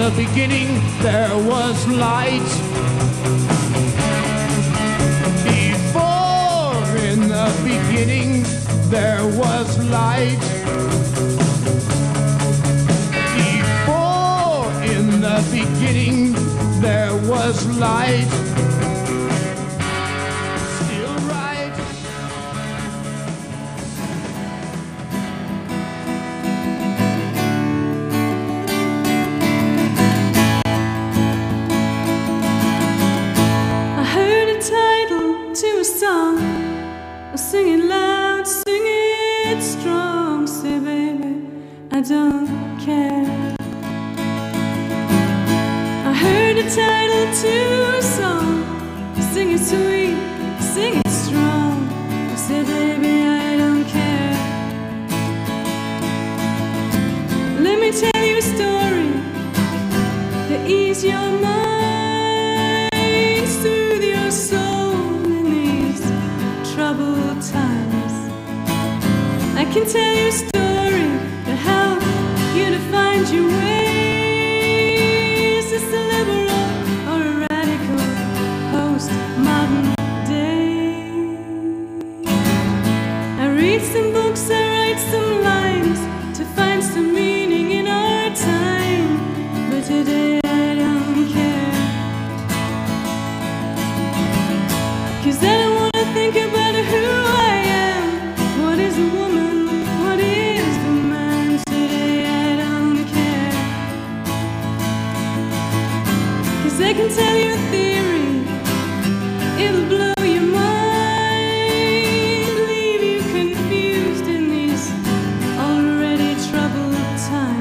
the beginning there was light. Before in the beginning there was light. Before in the beginning there was light. Still right. I heard a title to a song. Sing it loud, sing it strong. Say, baby, I don't care. I heard a title to a song. Sing it sweet, sing it strong. Say, baby, I don't care. Let me tell you a story to ease your mind, soothe your soul in these troubled times. I can tell you a story to help you to find your way. Is this a liberal or a radical post-modern day? I read some books, I write some lines to find some meaning in our time. But today I don't care, 'cause I don't wanna think about who I am. What is a woman? What is the man? Today I don't care, 'cause I can tell you a theory. It'll blow your mind, leave you confused in these already troubled times.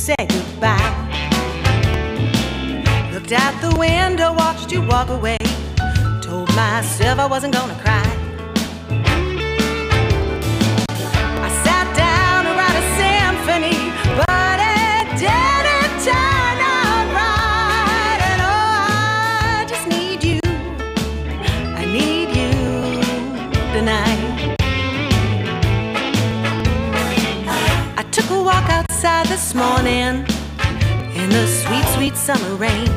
say goodbye. Looked out the window, watched you walk away. Told myself I wasn't gonna cry. I sat down to write a symphony, but it didn't turn out right. And oh, I just need you. I need you tonight. I took a walk outside this morning in the sweet, sweet summer rain.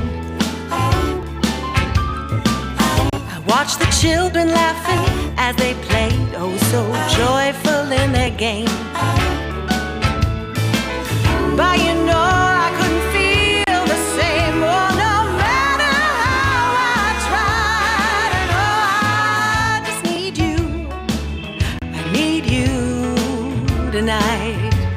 I watched the children laughing as they played, oh so joyful in their game. But you know I couldn't feel the same, oh no matter how I tried. And oh, I just need you. I need you tonight.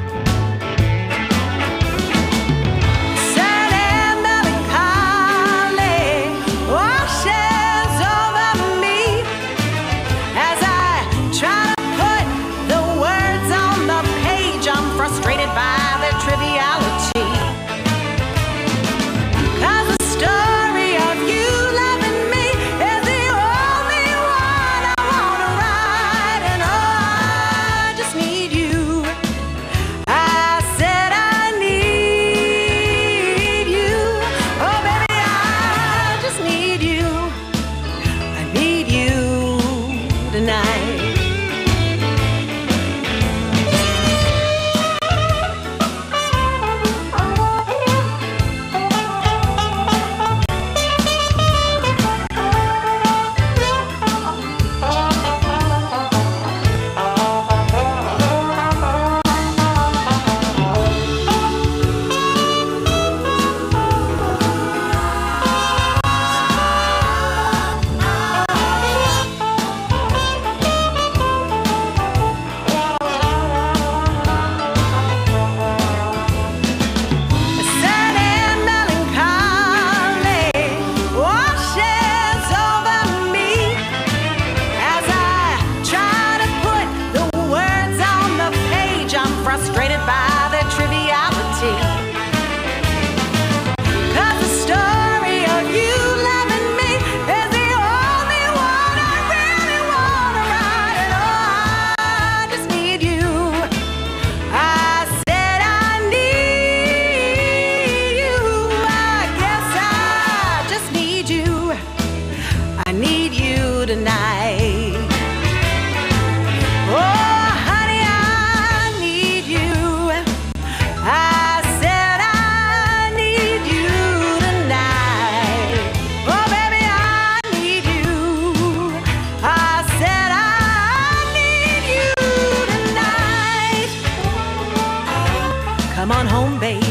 Come on home, baby.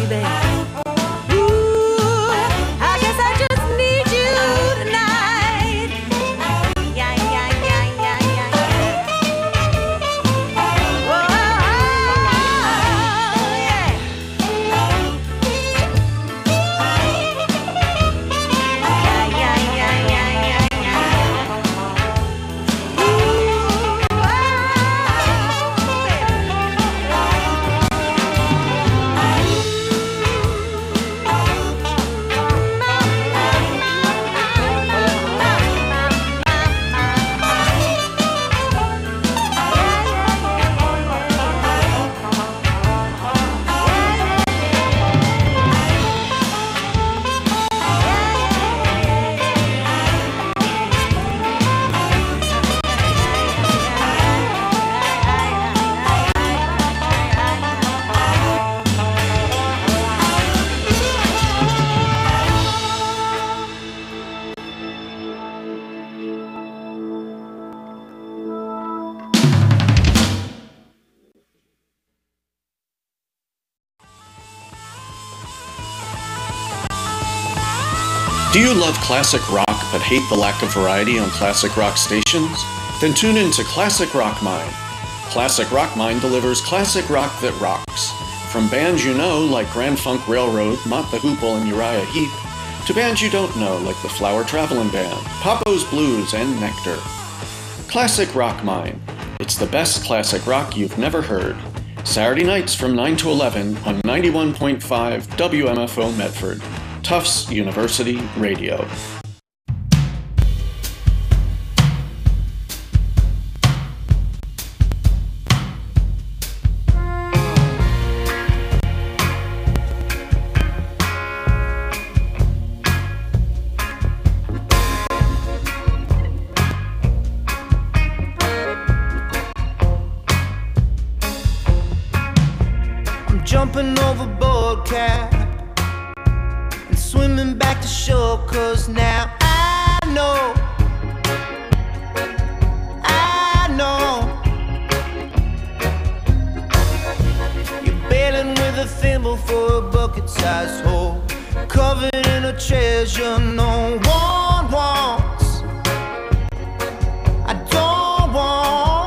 Ooh, I guess I just need you tonight. Yeah, yeah, yeah, yeah, yeah, yeah. Oh, yeah. Yeah, yeah, yeah, yeah, yeah, yeah. Ooh, Do you love classic rock but hate the lack of variety on classic rock stations? Then tune in to Classic Rock Mine. Classic Rock Mine delivers classic rock that rocks. From bands you know like Grand Funk Railroad, Mott the Hoople, and Uriah Heep, to bands you don't know like the Flower Traveling Band, Papo's Blues, and Nectar. Classic Rock Mine. It's the best classic rock you've never heard. Saturday nights from 9 to 11 on 91.5 WMFO Medford, Tufts University Radio. Jumping overboard, cat, and swimming back to shore, 'cause now I know you're bailing with a thimble for a bucket-sized hole, covered in a treasure no one wants. I don't want.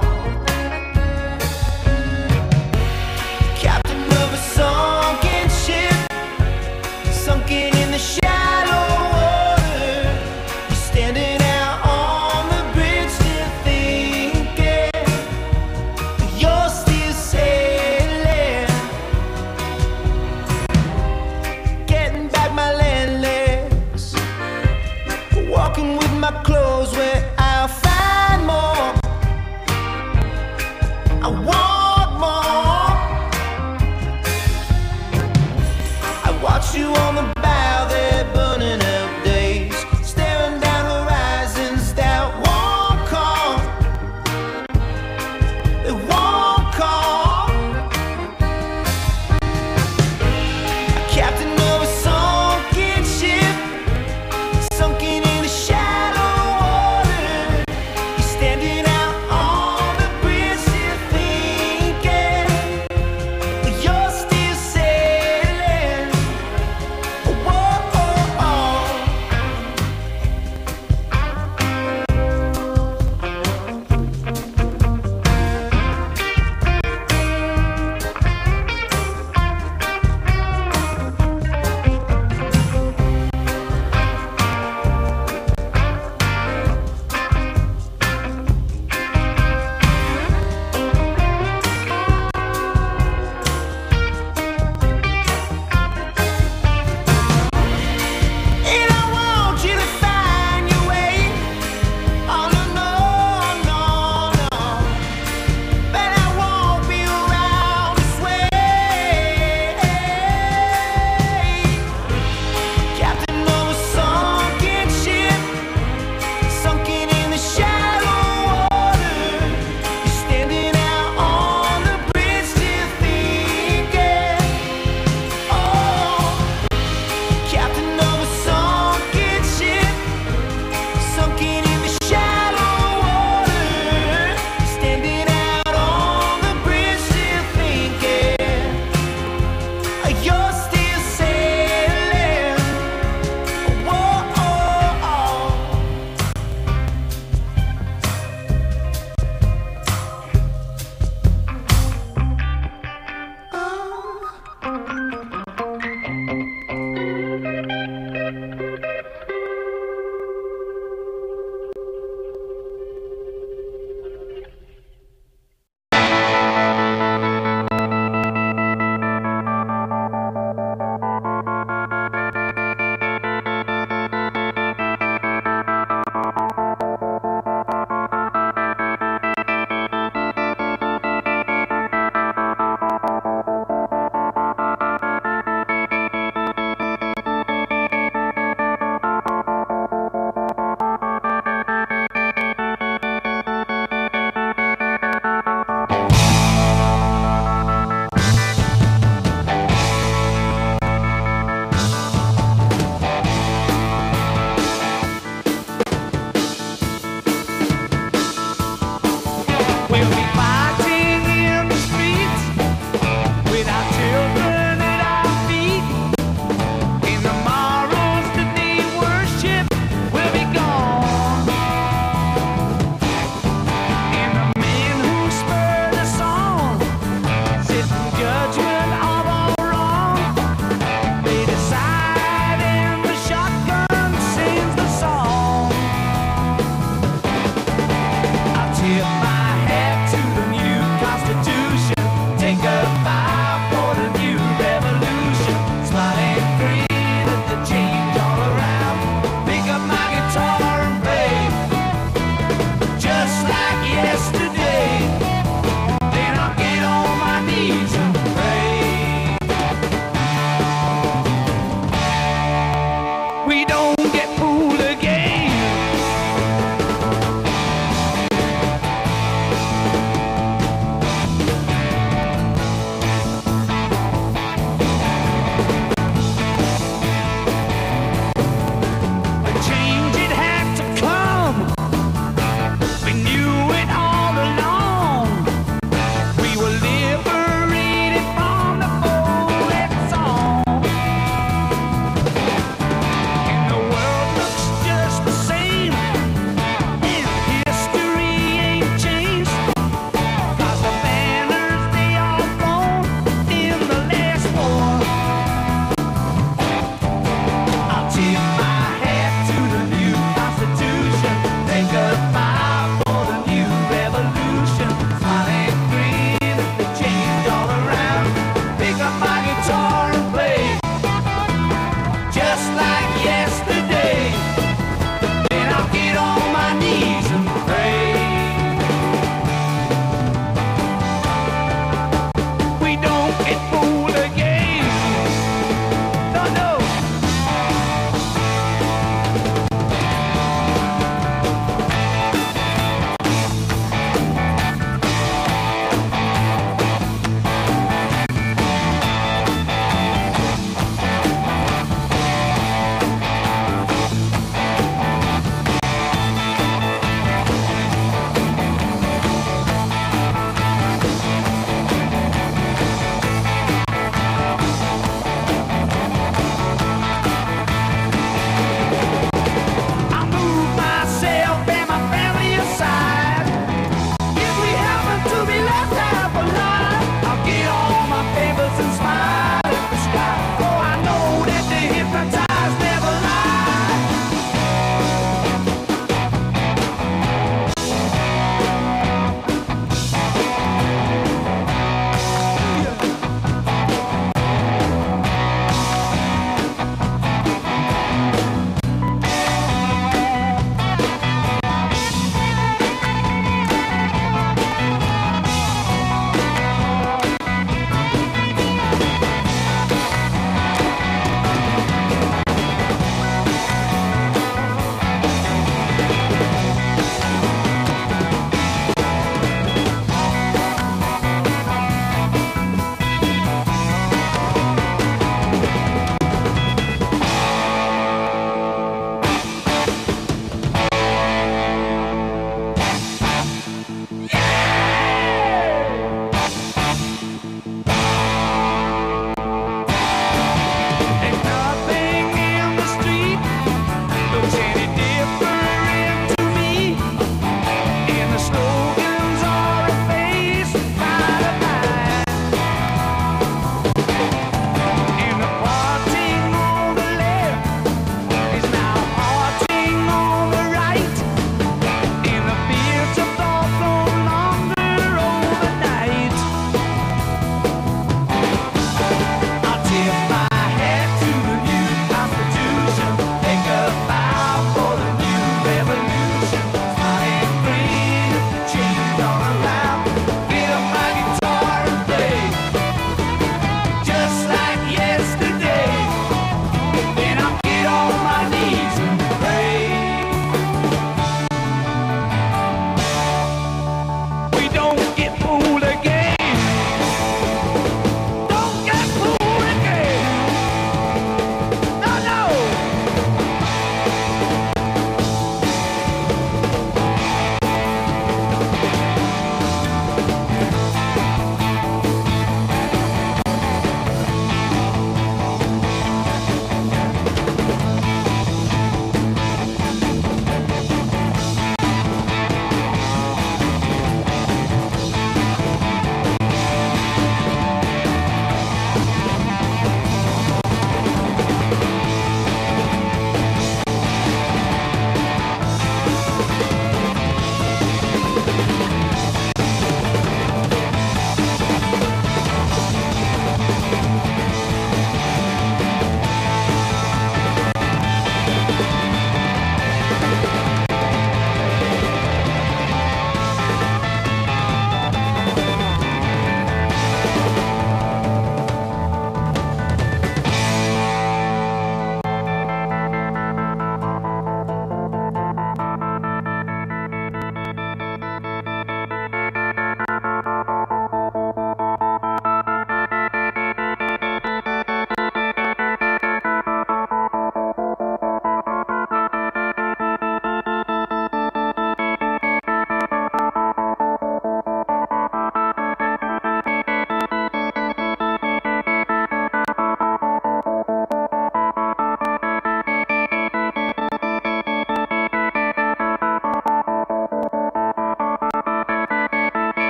Sunken ship, sunken in the shallow water. You're standing out on the bridge, still thinking you're still sailing. Getting back my land legs, walking with my clothes where I'll find more. I want more. Watch you on the bow there, burning out days, staring down horizons that won't come. They won't come. A captain of a sunken ship, sunken in the shallow water. You're standing out on the bridge, still thinking you're still sailing.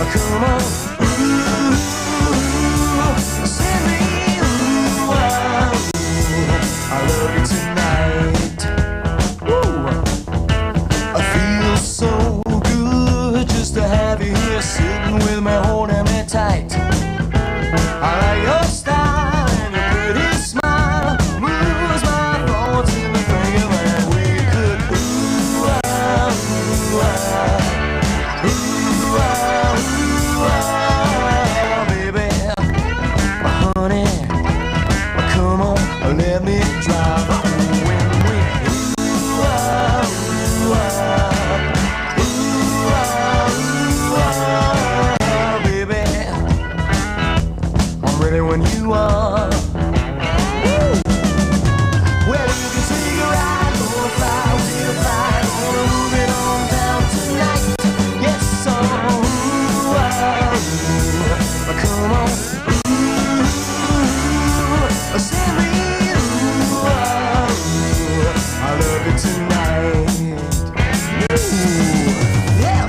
Come on, ooh, send me, ooh, I love you tonight. Ooh, I feel so good just to have you here sitting with me, holding me tight. I like your style and your pretty smile, moves my thoughts in the thinking that we could ooh, baby, honey, come on, let me drive when we baby, I'm ready when you are. Well, you can take a ride, gonna fly, we'll fly, gonna move it on down tonight. Yes, so come on, send me, I love you tonight. Yeah.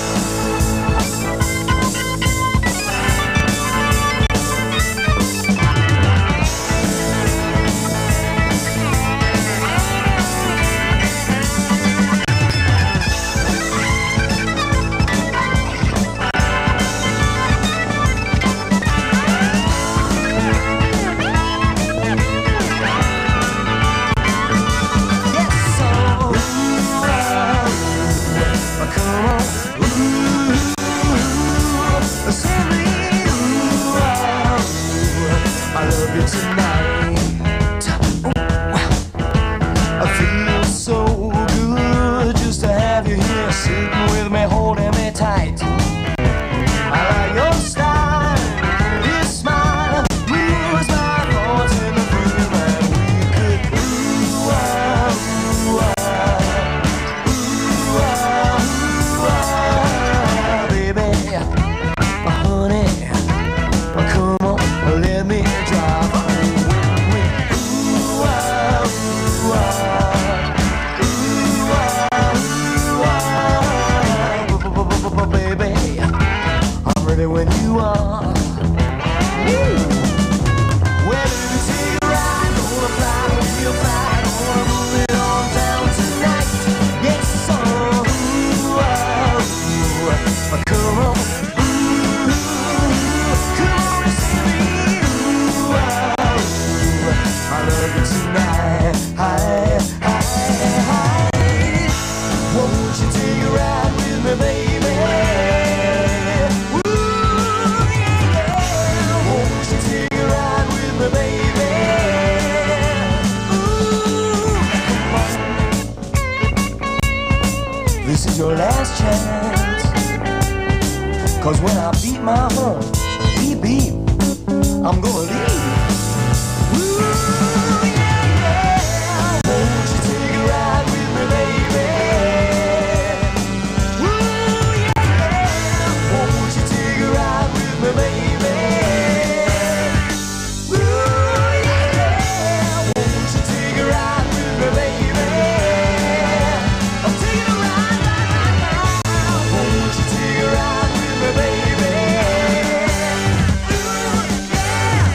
This is your last chance. 'Cause when I beat my horn, beep beep, I'm gonna leave. Ooh, yeah, yeah. Won't you take a ride with me, baby? Ooh, yeah, yeah. Won't you take a ride with me, baby? Ooh, yeah, yeah. Won't you take a ride with me, baby? I'm taking a ride right now. Won't you take a ride with me, baby? Ooh, yeah.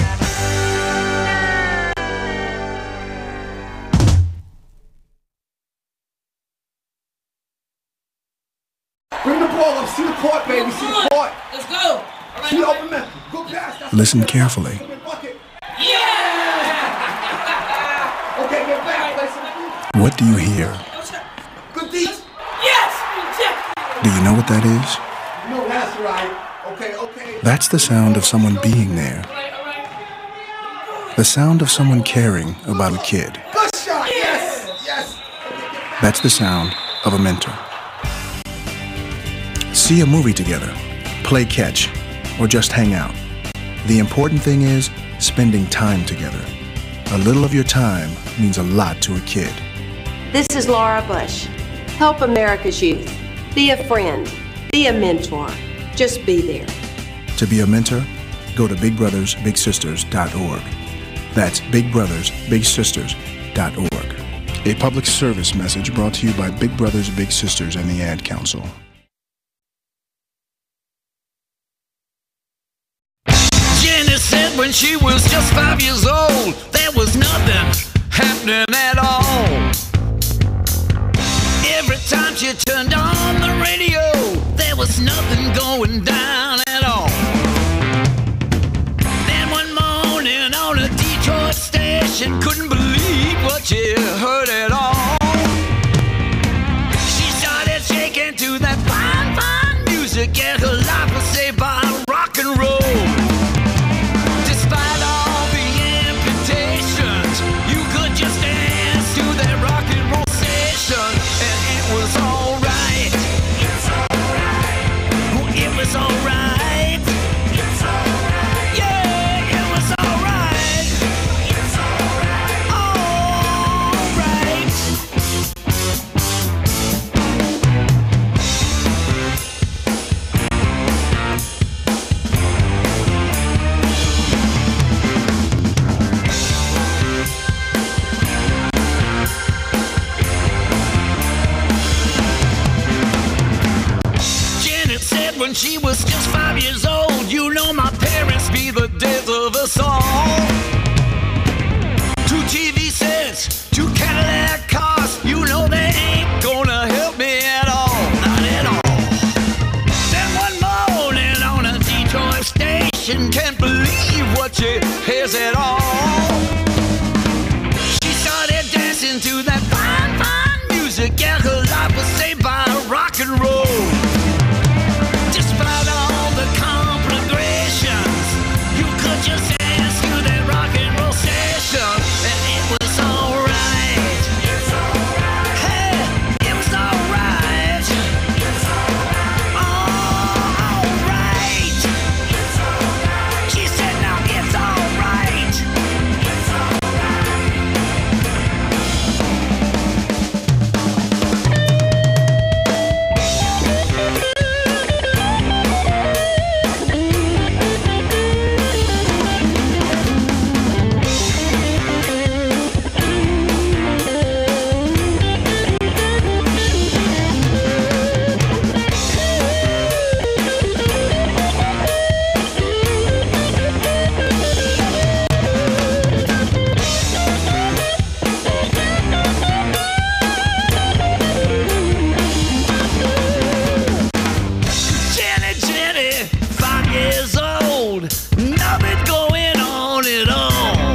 Bring the ball up. See the court, baby. See the court. Let's go. All right, See the all right. open man. Go past. That's Listen the carefully. bucket. Yeah! Okay, get back. Play some. What do you hear? Good deeds. Yes! Do you know what that is? No, that's right. Okay, okay. That's the sound of someone being there. All right. The sound of someone caring about a kid. Good shot. Yes. Yes. That's the sound of a mentor. See a movie together, play catch, or just hang out. The important thing is spending time together. A little of your time means a lot to a kid. This is Laura Bush. Help America's youth. Be a friend. Be a mentor. Just be there. To be a mentor, go to bigbrothersbigsisters.org. That's bigbrothersbigsisters.org. A public service message brought to you by Big Brothers Big Sisters and the Ad Council. when she was just 5 years old, there was nothing happening at all. Every time she turned on the radio, there was nothing going down at all. Then one morning on a Detroit station, couldn't believe what she heard at all. She started shaking to that fine, fine music, and her life was saved by rock and roll. Despite all the amputations, you could just dance to that rock and roll station, and it was alright. It's alright. Oh, it was alright. It's alright. Yeah, it was alright. It's alright. Alright. Janet said when she was just 5 years old, you know my parents be the death of us all. 2 TV sets, 2 Cadillac cars, you know they ain't gonna help me at all, not at all. Then one morning on a Detroit station, can't believe what she hears at all. She started dancing to that fine, fine music, yeah, her life was saved by rock and roll. Despite all the conflagrations, you could just dance to that rock and roll station, and it was alright. It's alright. Hey, it was alright. It's alright. Alright. It's alright. She said, now it's alright. It's Jenny, 5 years old, nothing going on at all.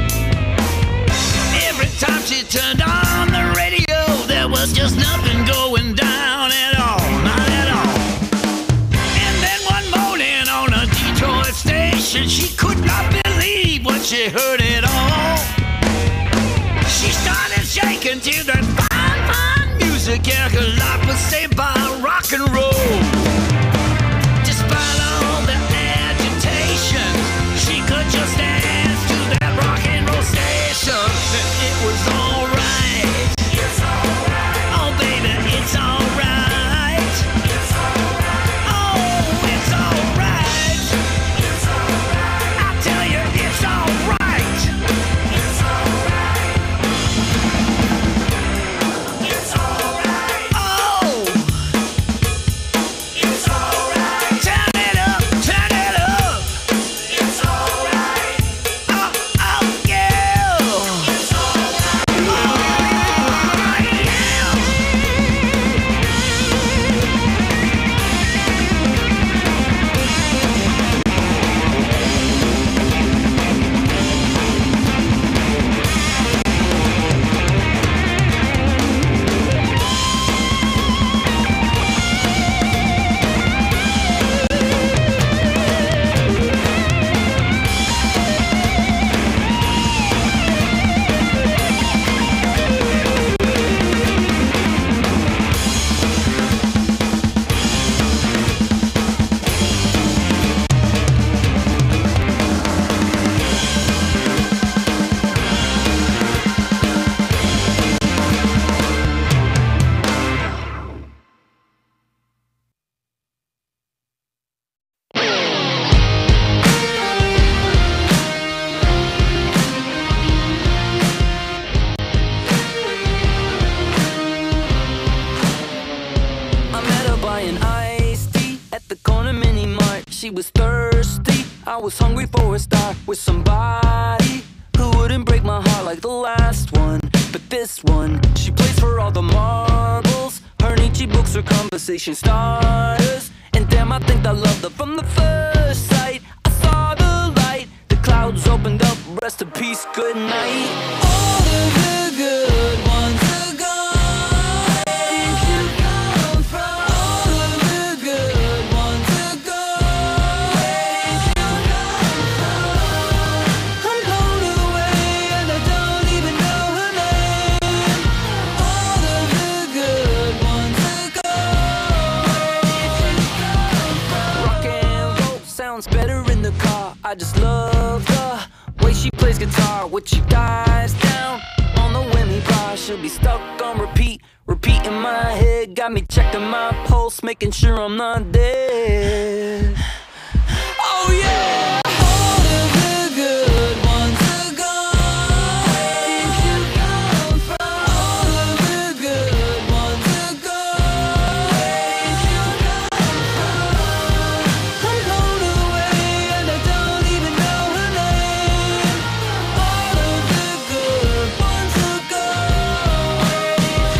Every time she turned on the radio, there was just nothing going down at all, not at all. And then one morning on a Detroit station, she could not believe what she heard at all. She started shaking to that fine, fine music, yeah, her life was saved by rock and roll. Despite all the agitation, she could just dance to that rock and roll station, and it was alright. It's alright. Oh baby, it's alright. It's alright. Oh, it's alright. It's alright. I tell you, it's alright. It's alright. It's alright. Oh. It's alright. Turn it up, turn it up. It's alright. Oh, oh, yeah. It's alright. Oh, yeah. She was thirsty, I was hungry for a star with somebody who wouldn't break my heart like the last one. But this one, she plays for all the marbles. Her Nietzsche books are conversation starters. And damn, I think I loved her from the first sight. I saw the light, the clouds opened up, rest in peace, good night. All of the good ones are gone. Where did you come from? All of the good ones are gone. Where did you come from? I'm blown away and I don't even know her name. All of the good ones are gone. Where did you come from? Rock and roll sounds better in the car. I just love the way she plays guitar. When she dies down on the Wemmy bar, she'll be stuck on repeat in my head. Got me checking my pulse, making sure I'm not dead. Oh yeah! All of the good ones are gone. Where did you come from? All of the good ones are gone. Where did you come from? I'm blown away and I don't even know her name. All of the good ones are gone. Where did you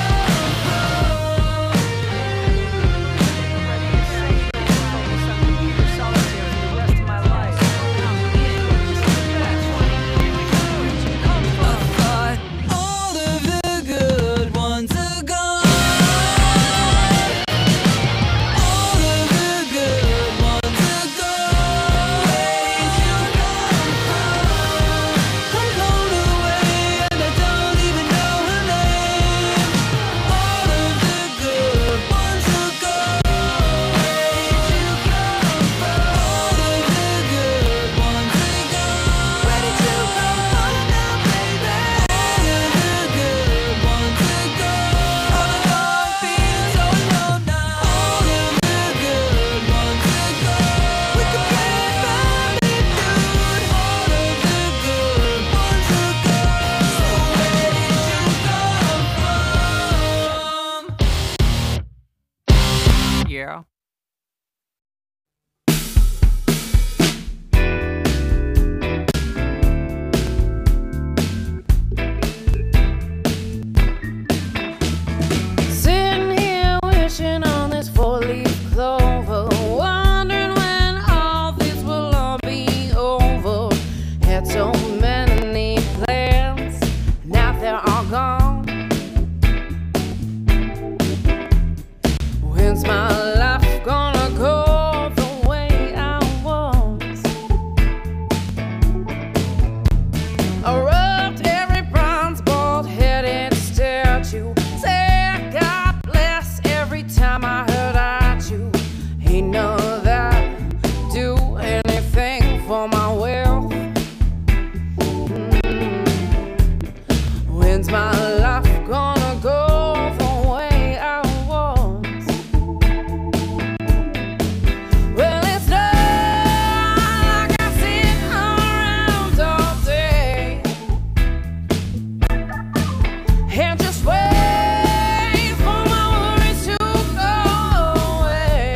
I thought all of the good ones are gone. All of the good ones are gone. Where did you come from? I'm blown away and I don't even know her name. All of the good ones are gone. Where did you come from? All of the good ones are gone. Where did you come from now, baby? All of the good ones are gone. All the wrong feelings so alone now. All of the good ones are gone. We could play Family Feud. All of the good ones are gone. So where did you come from? Yeah. Sitting here wishing on this four-leaf clover, wondering when all this will all be over. Had so many plans, now they're all gone. When's my life gonna go the way I want? I rubbed every bronze bald-headed statue. Say God bless every time I heard I chew. Ain't none of that do anything for my wealth. When's my life gonna go the way I want? Well, it's not like I sit around all day and just wait for my worries to go away.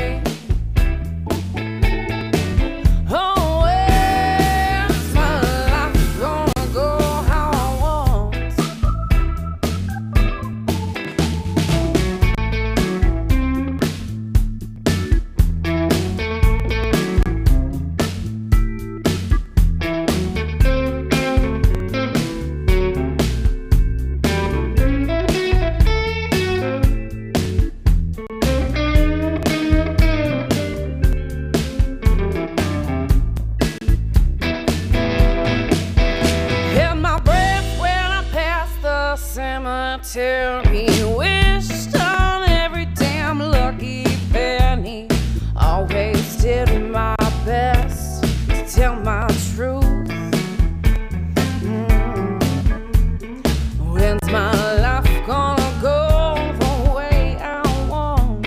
Oh, where's my life gonna go how I want? Held my breath when I passed the cemetery. Wished on every damn lucky penny. Always did my best to tell my truth. When's my life gonna go the way I want?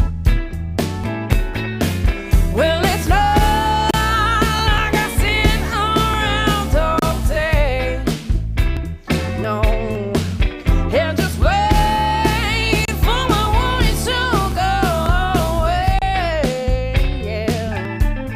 Well, it's not like I sit around all day. No, and just wait for my worries to go away. Yeah.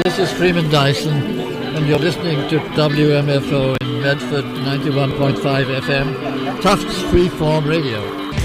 This is Freeman Dyson, and you're listening to WMFO in Medford, 91.5 FM, Tufts Freeform Radio.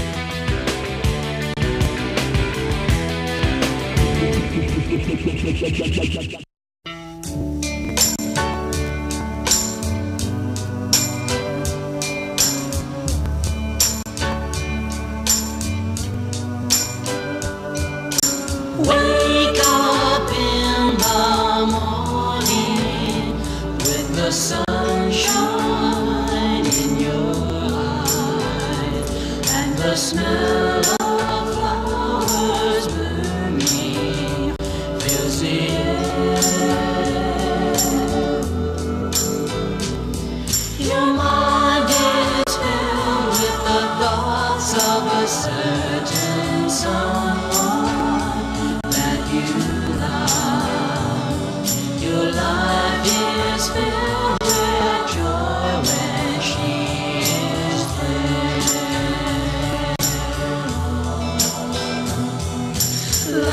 Wake up in the morning with the sunshine in your eyes and the smell of flowers blooming fills the air. Your mind is filled with the thoughts of a certain someone you love. Your life is filled with joy when she is there.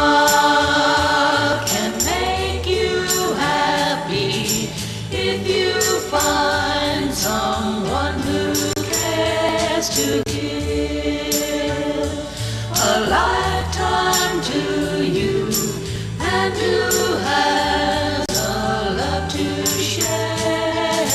Love can make you happy if you find someone who cares to give a lifetime to you, and who has a love to share.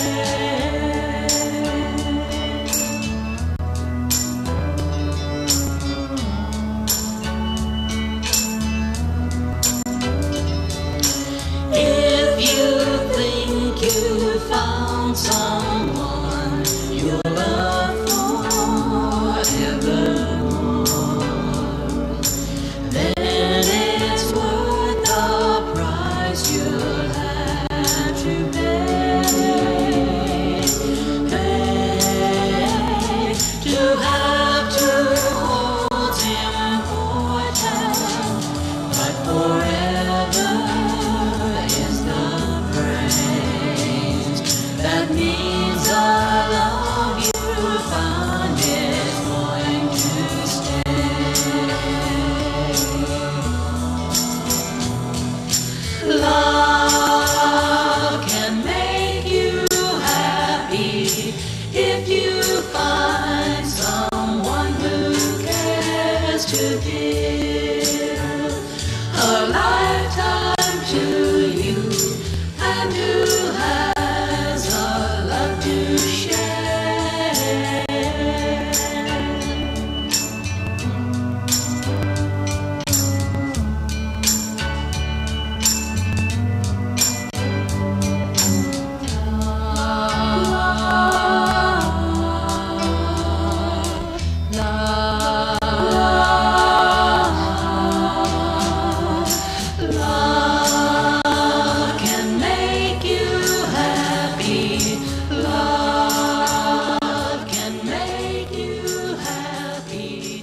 If you think you found someone you'll love forevermore, then it's worth the price you'll have to pay. To have to hold's important, but forever is the phrase that means the love you find is going to stay. Love can make you happy if you find someone who cares to give a lifetime to you, and who has a love to share. Love can make you happy. Love can make you happy.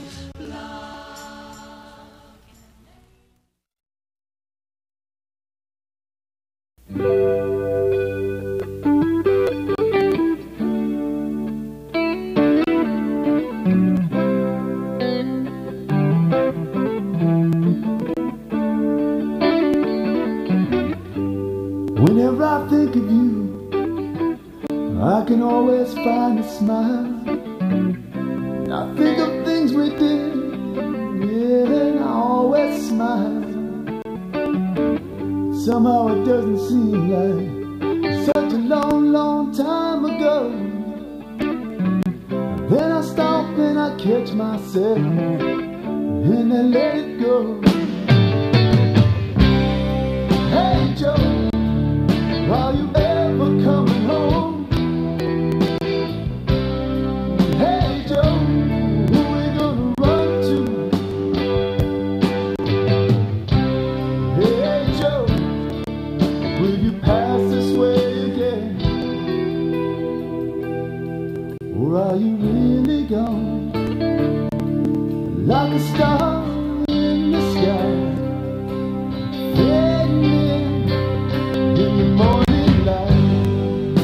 Whenever I think of you, I can always find a smile. I think of things we did, yeah, and I always smile. Somehow it doesn't seem like such a long, long time ago. Then I stop and I catch myself, and I let it go. Hey Joe, are you ever coming home? Hey Joe, who we gonna run to? Hey Joe, will you pass this way again? Or are you really gone? Like a star in the sky, fading in the morning light.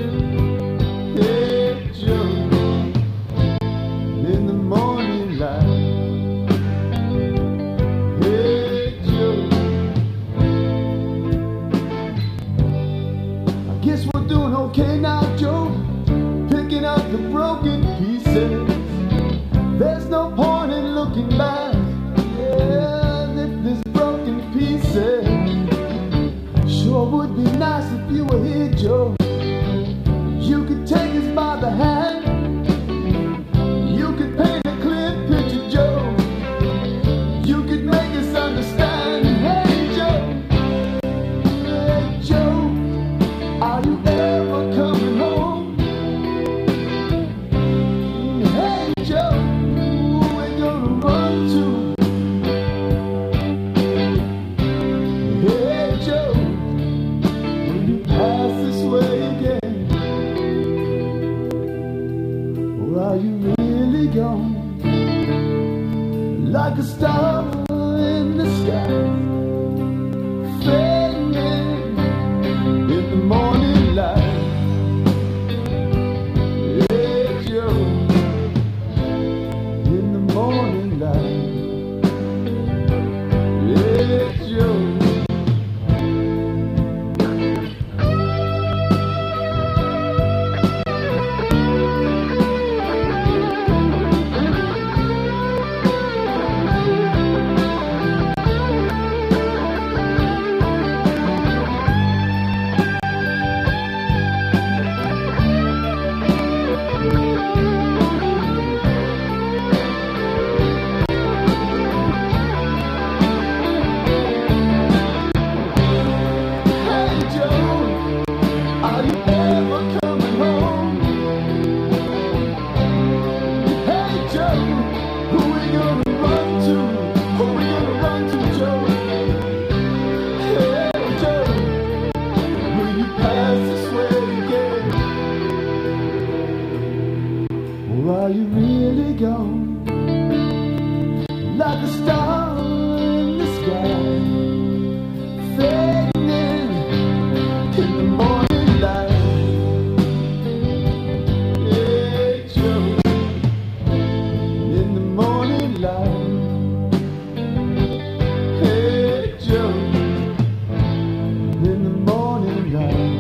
Hey Joe, in the morning light. Hey Joe, like a star in the sky, fading in the morning light. Yeah, Joe, in the morning light. Yeah, Joe. Are you really gone? Like a star in the sky, fading in the morning light. Yeah, Joe, in the morning light. Hey, Joe, in the morning light.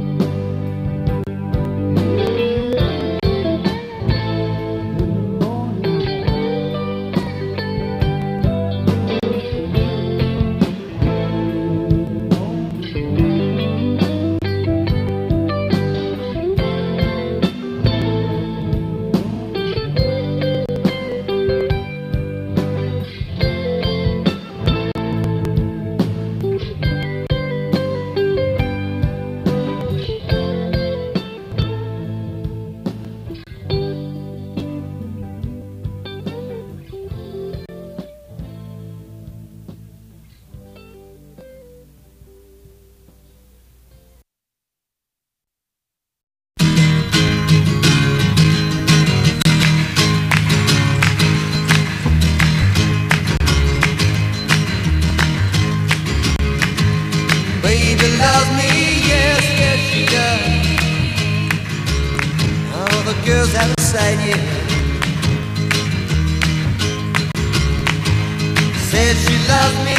Baby loves me, yes, yes she does. All the girls have a side, yeah. Says she loves me,